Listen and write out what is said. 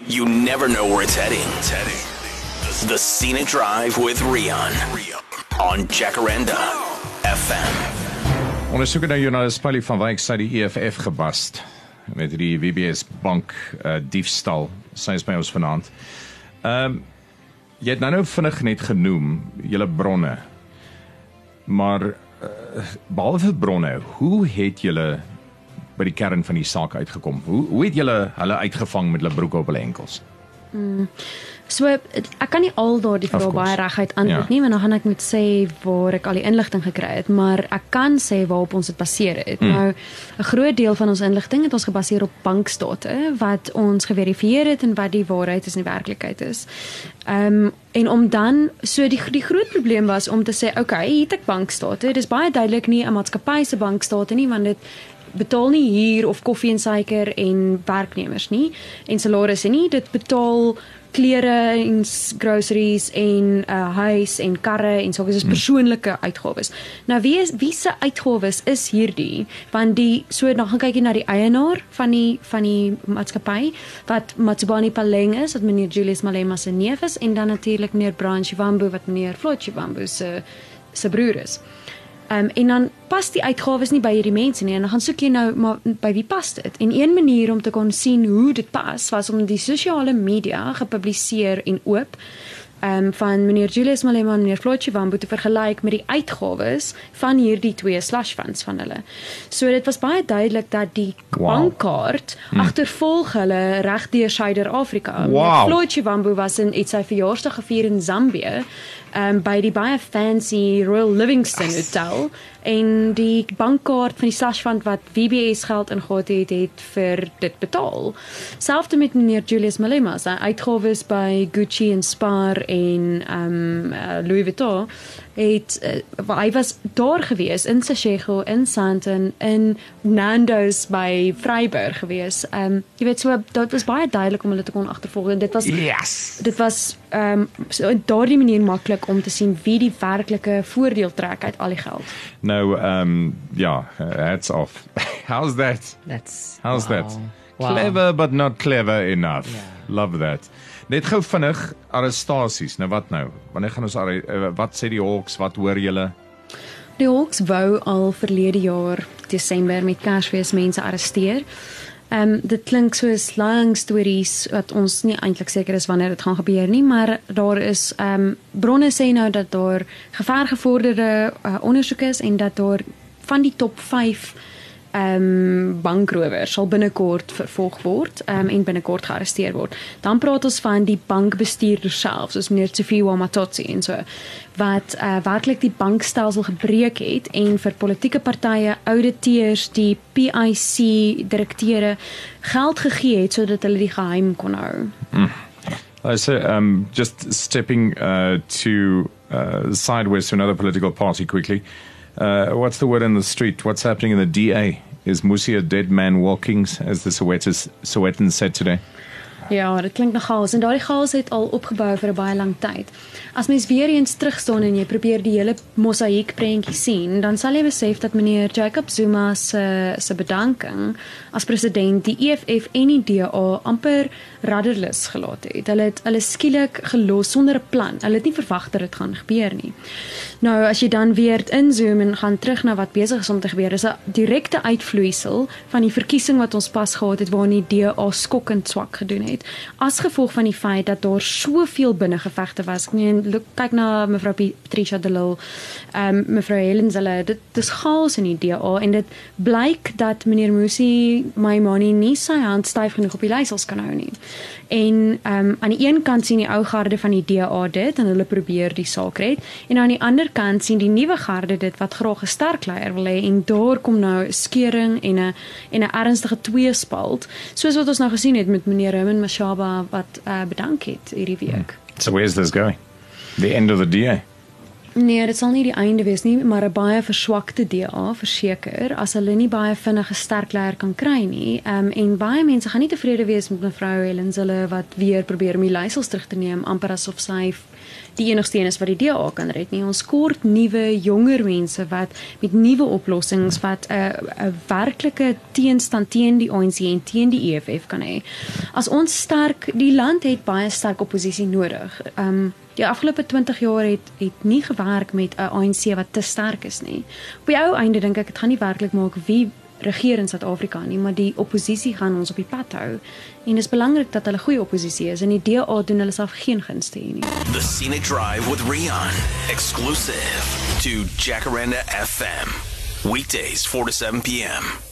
You never know where it's heading. The Scenic Drive with Rian on Jacaranda FM. Ondersoeker na journalist Paulie van Wyk sy die EFF gebast met die WBS bank diefstal. Sy is by ons vanaand. Jy het nou vinnig net genoem julle bronne. Maar behalwe bronne, hoe het julle by die kern van die saak uitgekom? Hoe het julle hulle uitgevang met hulle broeke op hulle enkels? So, ek kan nie al daardie vrae baie reguit antwoord nie, want dan gaan ek moet sê waar ek al die inligting gekry het, maar ek kan sê waarop ons dit baseer het. Nou, 'n groot deel van ons inligting het ons gebaseer op bankstate, wat ons geverifieer het en wat die waarheid is en die werklikheid is. En om dan, so die groot probleem was om te sê, okay, hier het ek bankstate, dit is baie duidelik nie 'n maatskappy se bankstate nie, want dit betaal nie hier of koffie en suiker en werknemers nie, en salarisse nie, dit betaal klere en groceries en huis en karre en so, dis persoonlike uitgawes. Nou wie se uitgawes is hierdie? Want so dan gaan kyk jy na die eienaar van die maatskappy wat Matsubani Paleng is, wat meneer Julius Malema se neef is, en dan natuurlik meneer Brian Shivambu wat meneer Floyd Shivambu se broer is. En dan pas die uitgawes nie by hierdie mense nie, en dan gaan soek jy nou maar by wie pas dit. En een manier om te kon sien hoe dit pas, was om die sosiale media gepubliseer en oop van meneer Julius Malema en meneer Floyd Shivambu te vergelyk met die uitgawes van hierdie twee slush funds van hulle. So dit was baie duidelik dat die bankkaart agtervolg hulle reg deur Suider-Afrika. Floyd Shivambu was het sy verjaarsdag gevier in Zambië, by die baie fancy Royal Livingston Hotel, en die bankkaart van die slush fund wat WBS geld ingehad het vir dit betaal. Selfde met meneer Julius Malema, sy uitgawes by Gucci en Spar en Louis Vuitton, hy was daar gewees, in Seshego, in Sandton, in Nando's by Vryburg gewees. Jy weet, so, dit was baie duidelik om hulle te kon agtervolg, en dit was so daardie manier maklik om te sien wie die werklike voordeel trek uit al die geld. Nou, hats off. How's that? How's that? Wow. Clever but not clever enough. Yeah. Love that. Net gou vinnig arrestasies. Nou wat nou? Wanneer gaan ons wat sê die Hawks? Wat hoor julle? Die Hawks wou al verlede jaar Desember met Kersfees mense arresteer. Dit klink soos lang stories wat ons nie eintlik seker is wanneer dit gaan gebeur nie, maar daar is bronne sê nou dat daar gevergevorderde ondersoek is, en dat daar van die top 5 bankrowers sal binnekort vervolg word en binnekort gearresteer word. Dan praat ons van die bankbestuurder self, soos meneer Tsifiwa Matotsi en so, wat werklik die bankstelsel gebreek het en vir politieke partye, auditeurs, die PIC direkteure geld gegee het sodat hulle die geheim kon hou. So, just stepping to sideways to another political party quickly. What's the word in the street? What's happening in the DA? Is Musi a dead man walking, as the Sowetans said today? Ja, dit klink na chaos, en daardie chaos het al opgebou vir 'n baie lang tyd. As mens weer eens terugstaan en jy probeer die hele mosaïek prentjie sien, dan sal jy besef dat meneer Jacob Zuma se bedanking as president die EFF en die DA amper rudderless gelaat het. Hulle skielik gelos sonder 'n plan. Hulle het nie verwag dat dit gaan gebeur nie. Nou, as jy dan weer inzoom en gaan terug na wat besig is om te gebeur, is 'n direkte uitvloeisel van die verkiesing wat ons pas gehad het, waarin die DA skokkend swak gedoen het, as gevolg van die feit dat daar soveel binnengevegte was. Kyk na mevrou Patricia de Lille, mevrou Helen Zille, dit is chaos in die DA, en dit blyk dat meneer Musi Maimane nie sy hand styf genoeg op die leiersels kan hou nie. En aan die een kant sien die ou garde van die DA dit, en hulle probeer die saak red, en aan die ander kant sien die nuwe garde dit, wat graag 'n sterk leier wil hê, en daar kom nou 'n skeuring en 'n ernstige tweespalt, soos wat ons nou gesien het met meneer Roman Mashaba wat bedank het hierdie week. So where's this going? The end of the DA? Nee, dit sal nie die einde wees nie, maar 'n baie verswakte DA, verseker, as hulle nie baie vinnige sterk leier kan kry nie. En baie mense gaan nie tevrede wees met mevrou Helen Zille wat weer probeer om die leiersels terug te neem, amper asof sy die enigste een is wat die DA kan red nie. Ons kort nuwe, jonger mense wat met nuwe oplossings wat 'n werklike teenstand teen die ANC en teen die EFF kan hê. As ons die land het baie sterk oppositie nodig. Die afgelope 20 jaar het nie gewerk met 'n ANC wat te sterk is nie. Op die ou einde dink ek dit gaan nie werklik maak wie regeer in Suid-Afrika nie, maar die oppositie gaan ons op die pad hou. En dit is belangrik dat hulle goeie oppositie is en die DA doen hulle self geen gunste hier nie. The Scenic Drive with Rian, exclusive to Jacaranda FM. Weekdays 4 to 7 p.m.